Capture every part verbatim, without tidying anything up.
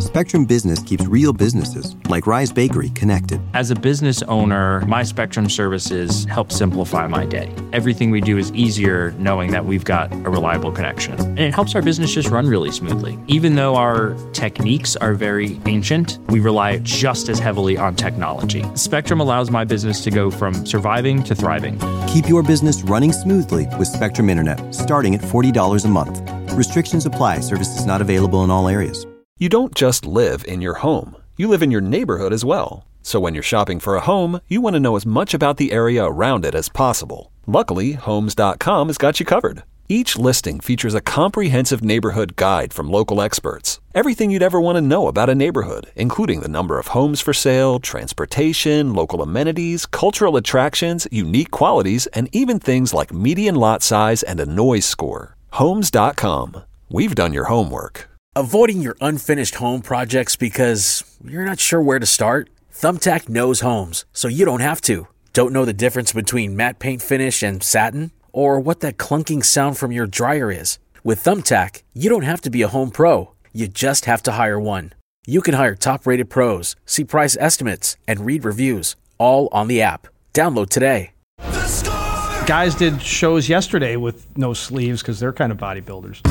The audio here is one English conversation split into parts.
Spectrum Business keeps real businesses, like Rise Bakery, connected. As a business owner, my Spectrum services help simplify my day. Everything we do is easier knowing that we've got a reliable connection. And it helps our business just run really smoothly. Even though our techniques are very ancient, we rely just as heavily on technology. Spectrum allows my business to go from surviving to thriving. Keep your business running smoothly with Spectrum Internet, starting at forty dollars a month. Restrictions apply. Services not available in all areas. You don't just live in your home. You live in your neighborhood as well. So when you're shopping for a home, you want to know as much about the area around it as possible. Luckily, Homes dot com has got you covered. Each listing features a comprehensive neighborhood guide from local experts. Everything you'd ever want to know about a neighborhood, including the number of homes for sale, transportation, local amenities, cultural attractions, unique qualities, and even things like median lot size and a noise score. Homes dot com. We've done your homework. Avoiding your unfinished home projects because you're not sure where to start? Thumbtack knows homes, so you don't have to. Don't know the difference between matte paint finish and satin? Or what that clunking sound from your dryer is? With Thumbtack, you don't have to be a home pro. You just have to hire one. You can hire top-rated pros, see price estimates, and read reviews, all on the app. Download today. Guys did shows yesterday with no sleeves because they're kind of bodybuilders.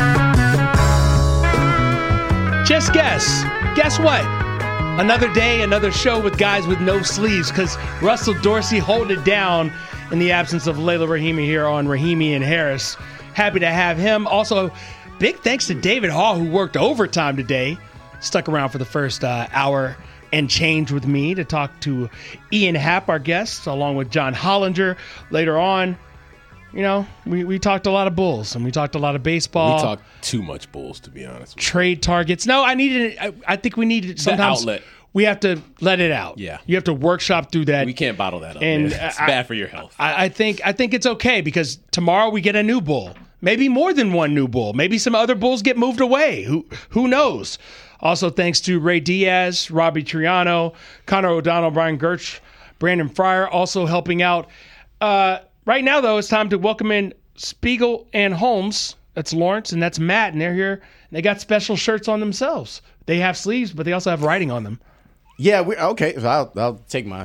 Just guess. Guess what? Another day, another show with guys with no sleeves because Russell Dorsey holding it down in the absence of Layla Rahimi here on Rahimi and Harris. Happy to have him. Also, big thanks to David Hall, who worked overtime today. Stuck around for the first uh, hour and change with me to talk to Ian Happ, our guest, along with John Hollinger. Later on, you know, we, we talked a lot of Bulls and we talked a lot of baseball. We talked too much Bulls, to be honest. Trade targets. No, I needed. I, I think we needed sometimes. The outlet. We have to let it out. Yeah, you have to workshop through that. We can't bottle that up. And man. It's I, bad for your health. I, I think. I think it's okay because tomorrow we get a new Bull. Maybe more than one new Bull. Maybe some other Bulls get moved away. Who who knows? Also, thanks to Ray Diaz, Robbie Triano, Connor O'Donnell, Brian Gertz, Brandon Fryer, also helping out. Uh, right now, though, it's time to welcome in Spiegel and Holmes. That's Lawrence and that's Matt, and they're here. And they got special shirts on themselves. They have sleeves, but they also have writing on them. Yeah, we, okay. So I'll, I'll take my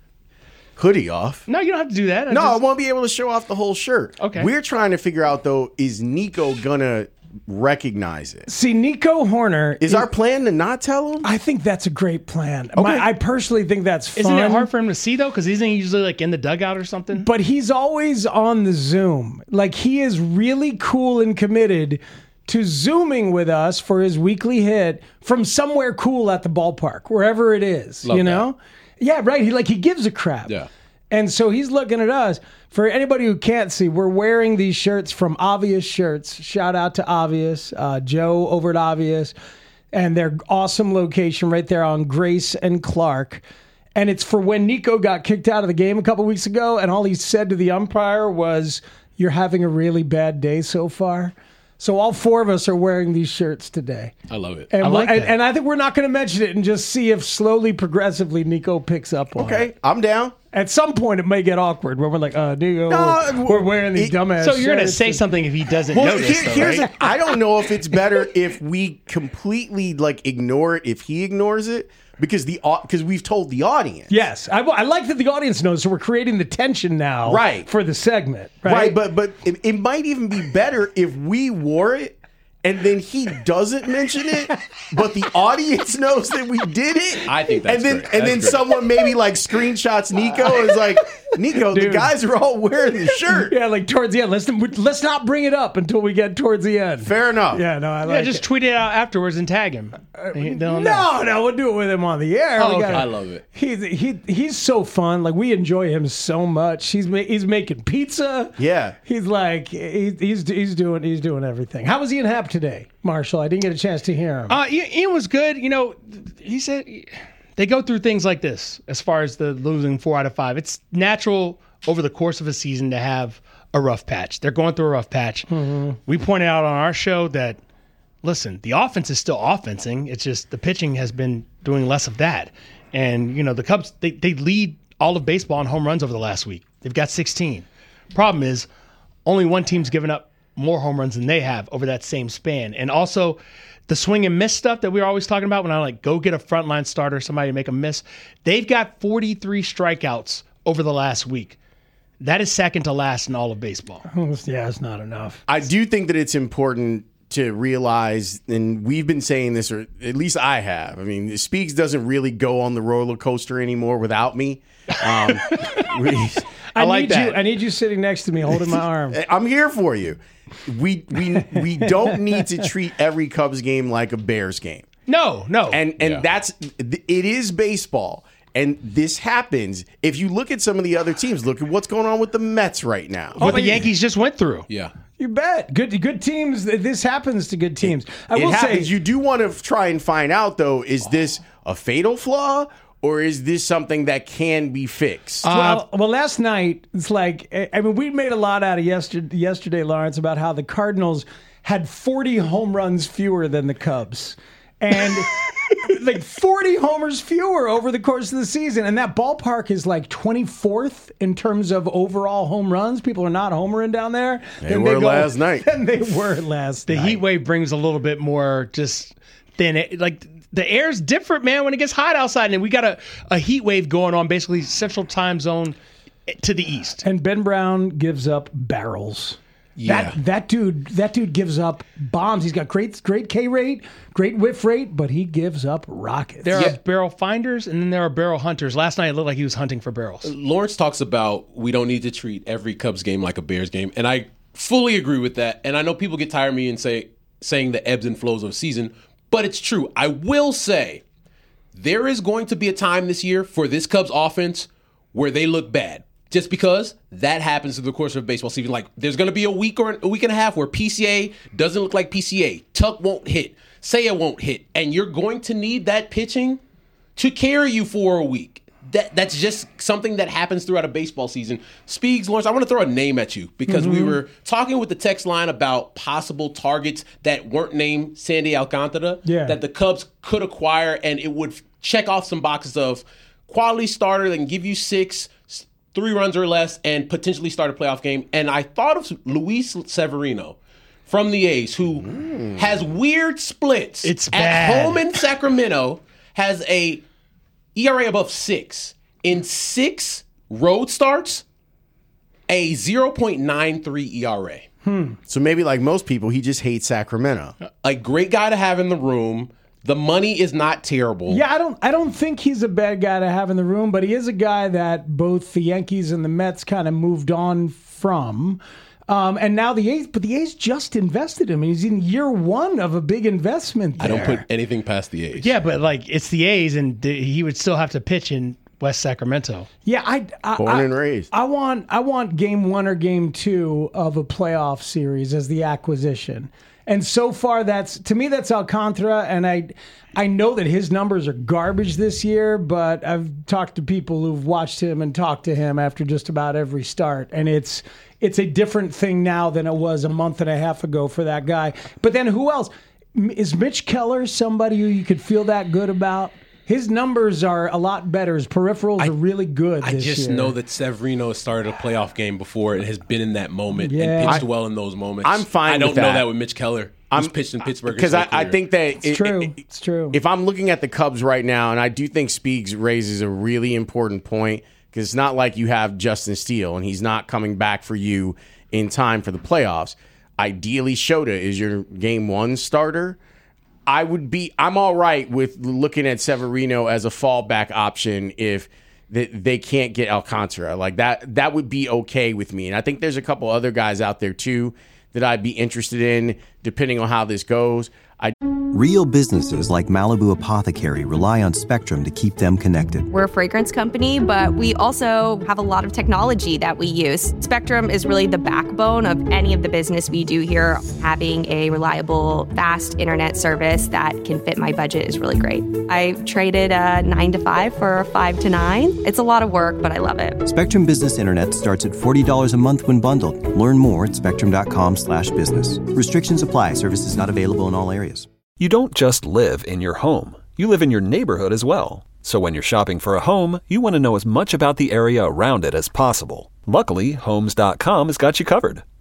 hoodie off. No, you don't have to do that. I no, just... I won't be able to show off the whole shirt. Okay. We're trying to figure out, though, is Nico going to recognize it? See, Nico Horner... Is, is our plan to not tell him? I think that's a great plan. Okay. My, I personally think that's fun. Isn't it hard for him to see, though? Because isn't he usually like in the dugout or something? But he's always on the Zoom. Like, he is really cool and committed to Zooming with us for his weekly hit from somewhere cool at the ballpark, wherever it is. Love you know? That. Yeah, right. He like he gives a crap. Yeah. And so he's looking at us. For anybody who can't see, we're wearing these shirts from Obvious Shirts. Shout out to Obvious, uh, Joe over at Obvious, and their awesome location right there on Grace and Clark. And it's for when Nico got kicked out of the game a couple weeks ago, and all he said to the umpire was, "You're having a really bad day so far." So all four of us are wearing these shirts today. I love it. And, I like and, that. and I think we're not going to mention it and just see if slowly, progressively, Nico picks up on okay, it. Okay, I'm down. At some point, it may get awkward where we're like, uh, Nico, No, we're, we're wearing these it- dumbass So you're going to shirts say and- something if he doesn't Well, notice, here- though, here's right? a, I don't know if it's better if we completely like ignore it if he ignores it because the because we've told the audience. Yes, I, I like that the audience knows, so we're creating the tension now Right. for the segment. Right, Right, but but it, it might even be better if we wore it and then he doesn't mention it, but the audience knows that we did it. I think that's and then great. and That's then great. someone maybe like screenshots Nico and is like, Nico, the Dude. guys are all wearing the shirt. Yeah, like towards the end. Let's let's not bring it up until we get towards the end. Fair enough. Yeah, no, I Yeah, like just it. tweet it out afterwards and tag him. They- they'll know. No, no, we'll do it with him on the air. Oh, We okay. gotta- I love it. He's he he's so fun. Like we enjoy him so much. He's ma- he's making pizza. Yeah. He's like he, he's he's doing he's doing everything. How was Ian Happ today, Marshall? I didn't get a chance to hear him. Uh, Ian Ian was good. You know, he said they go through things like this as far as the losing four out of five. It's natural over the course of a season to have a rough patch. They're going through a rough patch. Mm-hmm. We pointed out on our show that, listen, the offense is still offensing. It's just the pitching has been doing less of that. And, you know, the Cubs, they, they lead all of baseball in home runs over the last week. They've got sixteen. Problem is, only one team's given up more home runs than they have over that same span. And also, the swing and miss stuff that we were always talking about when I like go get a frontline starter, somebody to make a miss. They've got forty-three strikeouts over the last week. That is second to last in all of baseball. Yeah, it's not enough. I do think that it's important to realize, and we've been saying this, or at least I have. I mean, Speaks doesn't really go on the roller coaster anymore without me. Um, we, I, I like need that. you. I need you sitting next to me, holding my arm. I'm here for you. We we we don't need to treat every Cubs game like a Bears game. No, no. And and Yeah. that's it is baseball. And this happens. If you look at some of the other teams, look at what's going on with the Mets right now. what the Yankees just went through. Yeah. You bet. Good good teams. This happens to good teams. I It will happens. say, You do want to try and find out, though, is this a fatal flaw or is this something that can be fixed? well, well, last night it's like I I mean we made a lot out of yesterday, yesterday, Lawrence, about how the Cardinals had forty home runs fewer than the Cubs, and like forty homers fewer over the course of the season, and that ballpark is like twenty-fourth in terms of overall home runs. People are not homering down there. They were last night. Than they were last The night. heat wave brings a little bit more just thin. It, like the air's different, man, when it gets hot outside. And we got a, a heat wave going on basically central time zone to the east. And Ben Brown gives up barrels. Yeah. That that dude that dude gives up bombs. He's got great great K rate, great whiff rate, but he gives up rockets. There Yeah. are barrel finders and then there are barrel hunters. Last night it looked like he was hunting for barrels. Lawrence talks about we don't need to treat every Cubs game like a Bears game, and I fully agree with that. And I know people get tired of me and say saying the ebbs and flows of a season, but it's true. I will say there is going to be a time this year for this Cubs offense where they look bad. Just because that happens through the course of a baseball season. Like, there's going to be a week or a week and a half where P C A doesn't look like P C A. Tuck won't hit. Saya won't hit. And you're going to need that pitching to carry you for a week. That That's just something that happens throughout a baseball season. Speaks, Lawrence, I want to throw a name at you because Mm-hmm. we were talking with the text line about possible targets that weren't named Sandy Alcantara Yeah. that the Cubs could acquire, and it would check off some boxes of quality starter that can give you six, three runs or less, and potentially start a playoff game. And I thought of Luis Severino from the A's, who has weird splits. It's at bad. home in Sacramento, has a E R A above six. In six road starts, a zero point nine three E R A. So maybe like most people, he just hates Sacramento. A great guy to have in the room. The money is not terrible. Yeah, I don't I don't think he's a bad guy to have in the room, but he is a guy that both the Yankees and the Mets kind of moved on from. Um, and now the A's, but the A's just invested him. He's in year one of a big investment there. I don't put anything past the A's. Yeah, but like it's the A's and th- he would still have to pitch in West Sacramento. Yeah, I, I Born I, and raised. I want I want game one or game two of a playoff series as the acquisition. And so far, that's to me that's Alcantara, and I I know that his numbers are garbage this year, but I've talked to people who've watched him and talked to him after just about every start, and it's it's a different thing now than it was a month and a half ago for that guy. But then who else? M- Is Mitch Keller somebody who you could feel that good about? His numbers are a lot better. His peripherals are really good I this just year. know that Severino has started a playoff game before and has been in that moment Yeah. and pitched I- well in those moments. I'm fine I don't with know that. that with Mitch Keller, who's pitched in Pittsburgh. Because his I, whole I career. think that It's true. It's true. If I'm looking at the Cubs right now, and I do think Speaks raises a really important point, because it's not like you have Justin Steele and he's not coming back for you in time for the playoffs. Ideally, Shota is your game one starter. I would be. I'm all right with looking at Severino as a fallback option if th- they can't get Alcantara. Like that. That would be okay with me. And I think there's a couple other guys out there too that I'd be interested in, depending on how this goes. I. Real businesses like Malibu Apothecary rely on Spectrum to keep them connected. We're a fragrance company, but we also have a lot of technology that we use. Spectrum is really the backbone of any of the business we do here. Having a reliable, fast internet service that can fit my budget is really great. I traded a nine to five for a five to nine. It's a lot of work, but I love it. Spectrum Business Internet starts at forty dollars a month when bundled. Learn more at spectrum.com slash business. Restrictions apply. Services not available in all areas. You don't just live in your home. You live in your neighborhood as well. So when you're shopping for a home, you want to know as much about the area around it as possible. Luckily, Homes dot com has got you covered.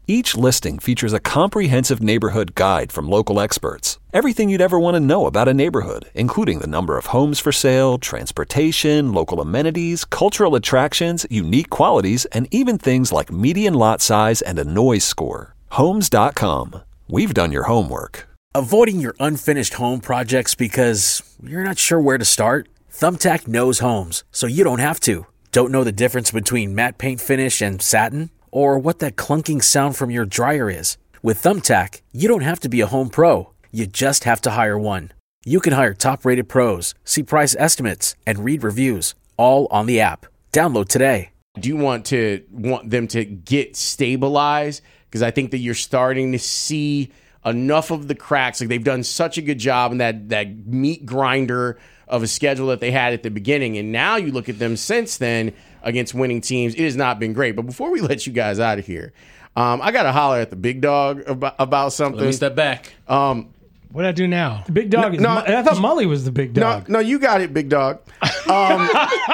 Each listing features a comprehensive neighborhood guide from local experts. Everything you'd ever want to know about a neighborhood, including the number of homes for sale, transportation, local amenities, cultural attractions, unique qualities, and even things like median lot size and a noise score. Homes dot com. We've done your homework. Avoiding your unfinished home projects because you're not sure where to start? Thumbtack knows homes, so you don't have to. Don't know the difference between matte paint finish and satin? Or what that clunking sound from your dryer is? With Thumbtack, you don't have to be a home pro. You just have to hire one. You can hire top-rated pros, see price estimates, and read reviews, all on the app. Download today. I do want to want them to get stabilized because I think that you're starting to see enough of the cracks. Like they've done such a good job in that that meat grinder of a schedule that they had at the beginning, and now you look at them since then against winning teams. It has not been great. But before we let you guys out of here, um, I got to holler at the big dog about, about something. Let me step back. Um, what did I do now? The big dog. No, is no, I thought Mully was the big dog. No, no, you got it, big dog. Um,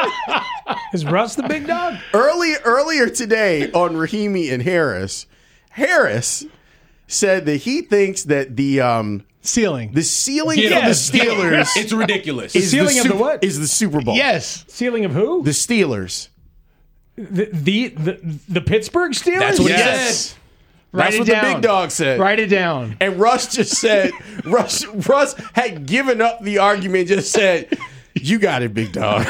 is Russ the big dog? Early, earlier today on Rahimi and Harris, Harris said that he thinks that the um, ceiling, the ceiling Get of up. the Steelers, It's ridiculous. The is ceiling the of the Sup- what? is the Super Bowl. Yes. Ceiling of who? The Steelers. The the the, the Pittsburgh Steelers? That's what Yes. he said. Write That's it what down. the big dog said. Write it down. And Russ just said, Russ, Russ had given up the argument, just said, you got it, big dog.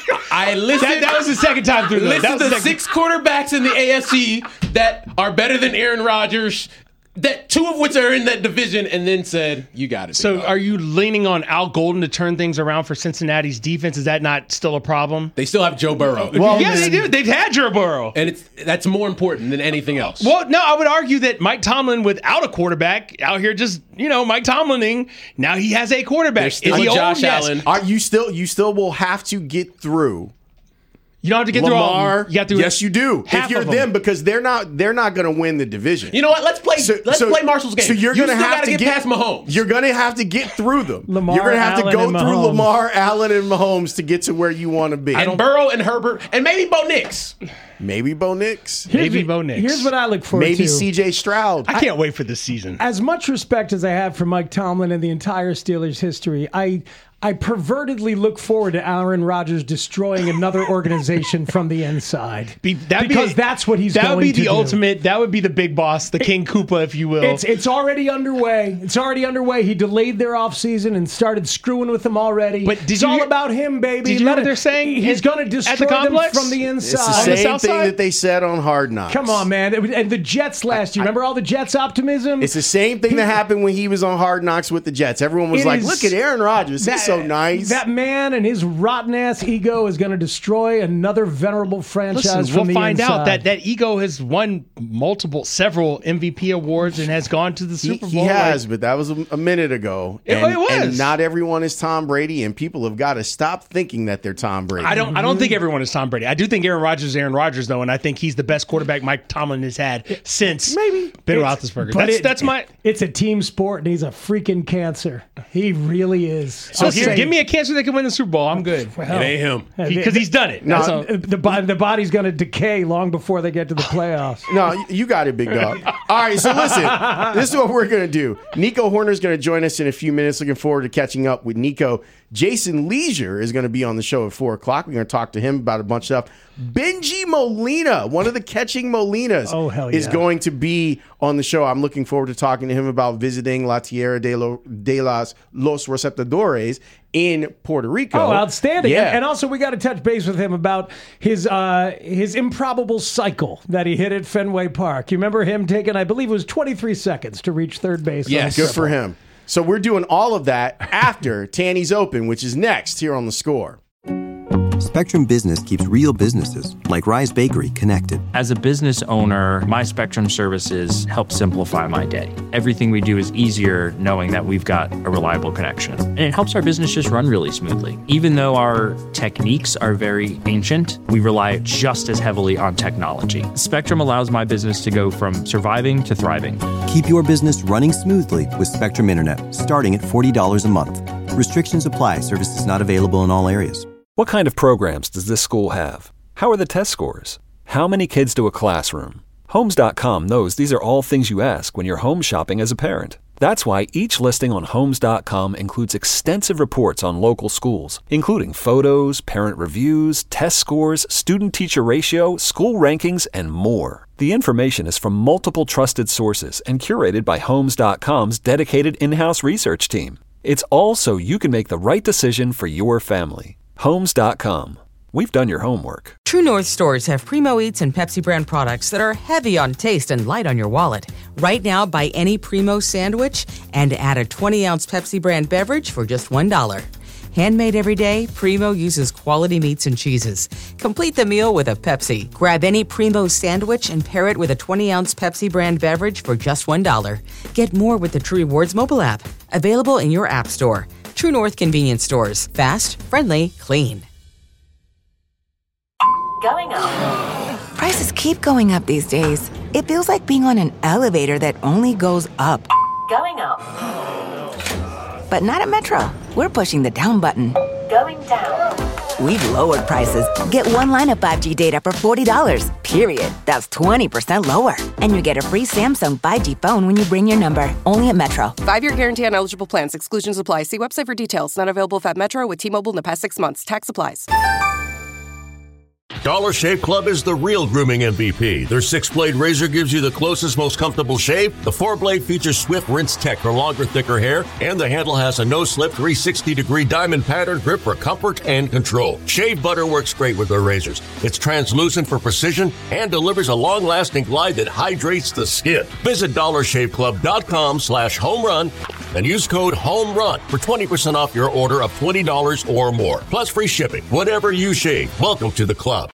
I listened. That, that was the second time through. Listen That was to the second- six quarterbacks in the A F C that are better than Aaron Rodgers, that two of which are in that division, and then said, you got it. So big dog." are you leaning on Al Golden to turn things around for Cincinnati's defense? Is that not still a problem? They still have Joe Burrow. Well, yeah, they do. They've had Joe Burrow. And it's that's more important than anything else. Well, no, I would argue that Mike Tomlin, without a quarterback, out here just, you know, Mike Tomlining, now he has a quarterback. There's still Is he a old? Josh Yes. Allen. Are you still, you still will have to get through You don't have to get through all of Lamar. them. You got to Yes, you do. half If you're of them. them, because they're not, they're not going to win the division. You know what? Let's play. So- let's so- play Marshall's game. So you're you going to still have gotta to get, past Mahomes. You're going to have to get through them. Lamar, you're going to have to Allen, go and through Mahomes. Lamar, Allen, and Mahomes to get to where you want to be. and Burrow and Herbert and maybe Bo Nix. Maybe Bo Nix. Here's Maybe the- Bo Nix. Here's what I look forward Maybe to. C J Stroud. I can't wait for this season. As much respect as I have for Mike Tomlin and the entire Steelers history, I I pervertedly look forward to Aaron Rodgers destroying another organization from the inside. Be- that'd because be, that's what he's that going would be to the do. ultimate. That would be the big boss, the King Koopa, if you will. It's it's already underway. It's already underway. He delayed their offseason and started screwing with them already. But did it's you all hear- about him, baby. Did you hear Let what it- they're saying He's at- going to at destroy the them complex? from the It's the inside. On the same south thing side? that they said on Hard Knocks. Come on, man. It was- And the Jets last year. Remember all the Jets optimism? It's the same thing that happened when he was on Hard Knocks with the Jets. Everyone was It like, is- look at Aaron Rodgers. He's so nice. That man and his rotten ass ego is going to destroy another venerable franchise Listen, from we'll the find inside. out that that ego has won multiple, several M V P awards and has gone to the he, Super Bowl. he has, Like, but that was a, a minute ago. It- And, it was. and not everyone is Tom Brady, and people have got to stop thinking that they're Tom Brady. I don't. I don't think everyone is Tom Brady. I do think Aaron Rodgers is Aaron Rodgers, though, and I think he's the best quarterback Mike Tomlin has had since Maybe. Ben It's- Roethlisberger. but That's it- that's my. It's a team sport, and he's a freaking cancer. He really is. So I'll here, say- give me a cancer that can win the Super Bowl. I'm good. It ain't him. Because he's done it. That's all. the, bo- the body's going to decay long before they get to the playoffs. No, you got it, big dog. All right, so listen, this is what we're going to do. Nico Horner's going to join us in a few minutes. Looking forward to catching up with Nico. Jason Leisure is going to be on the show at four o'clock. We're going to talk to him about a bunch of stuff. Benji Molina, one of the catching Molinas, Oh, hell is yeah. going to be on the show. I'm looking forward to talking to him about visiting La Tierra de, lo, de las Los Receptadores in Puerto Rico. Oh, outstanding! Yeah. And, and also, we got to touch base with him about his uh, his improbable cycle that he hit at Fenway Park. You remember him taking, I believe, it was twenty-three seconds to reach third base. on Yes. the Good triple. for him. So we're doing all of that after Tanny's Open, which is next here on The Score. Spectrum Business keeps real businesses, like Rise Bakery, connected. As a business owner, my Spectrum services help simplify my day. Everything we do is easier knowing that we've got a reliable connection. And it helps our business just run really smoothly. Even though our techniques are very ancient, we rely just as heavily on technology. Spectrum allows my business to go from surviving to thriving. Keep your business running smoothly with Spectrum Internet, starting at forty dollars a month. Restrictions apply. Services not available in all areas. What kind of programs does this school have? How are the test scores? How many kids to a classroom? Homes dot com knows these are all things you ask when you're home shopping as a parent. That's why each listing on Homes dot com includes extensive reports on local schools, including photos, parent reviews, test scores, student-teacher ratio, school rankings, and more. The information is from multiple trusted sources and curated by Homes dot com's dedicated in-house research team. It's all so you can make the right decision for your family. Homes dot com. We've done your homework. True North stores have Primo Eats and Pepsi brand products that are heavy on taste and light on your wallet. Right now, buy any Primo sandwich and add a twenty-ounce Pepsi brand beverage for just one dollar. Handmade every day, Primo uses quality meats and cheeses. Complete the meal with a Pepsi. Grab any Primo sandwich and pair it with a twenty-ounce Pepsi brand beverage for just one dollar. Get more with the True Rewards mobile app. Available in your app store. True North convenience stores. Fast, friendly, clean. Going up. Prices keep going up these days. It feels like being on an elevator that only goes up. Going up. But not at Metro. We're pushing the down button. Going down. We've lowered prices. Get one line of five G data for forty dollars, period. That's twenty percent lower. And you get a free Samsung five G phone when you bring your number. Only at Metro. Five-year guarantee on eligible plans. Exclusions apply. See website for details. Not available at Metro with T-Mobile in the past six months. Tax applies. Dollar Shave Club is the real grooming M V P. Their six-blade razor gives you the closest, most comfortable shave. The four-blade features Swift Rinse Tech for longer, thicker hair. And the handle has a no-slip three hundred sixty degree diamond pattern grip for comfort and control. Shave butter works great with their razors. It's translucent for precision and delivers a long-lasting glide that hydrates the skin. Visit dollar shave club dot com slash home run and use code HOMERUN for twenty percent off your order of twenty dollars or more. Plus free shipping. Whatever you shave, welcome to the club.